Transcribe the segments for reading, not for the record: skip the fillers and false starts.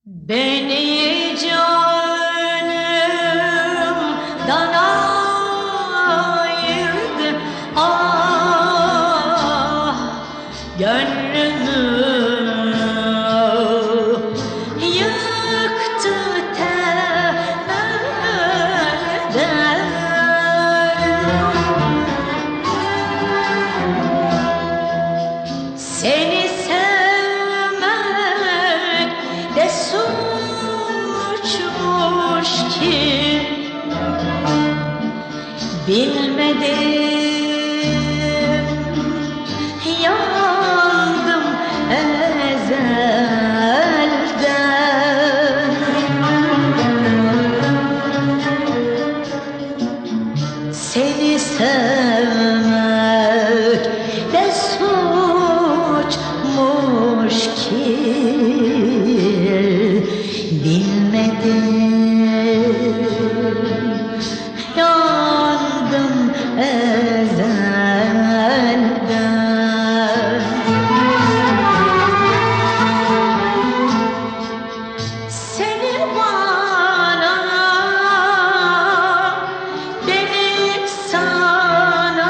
Beni canımdan ayırdı, ah gönlümü yıktı temelden. Seni sevmek de suçmuş ki bilmedim, yandım ezelden. Seni sevmek de suçmuş ki bilmedim, yandım ezelden. Seni bana, beni sana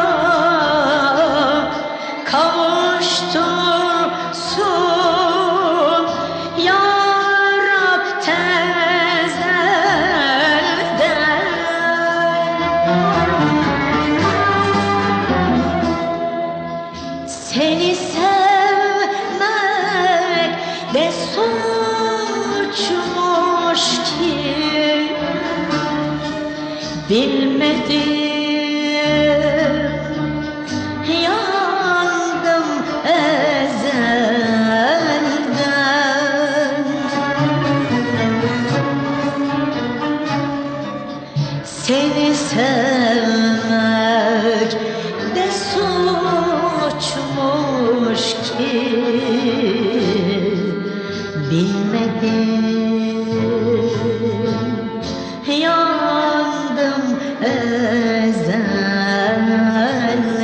kavuştursun ya Rab tezelden. Seni sevmek de suçmuş ki bilmedim, yandım ezelden. Seni sevmek de suçmuş ki bilmedim, yandım ezelden.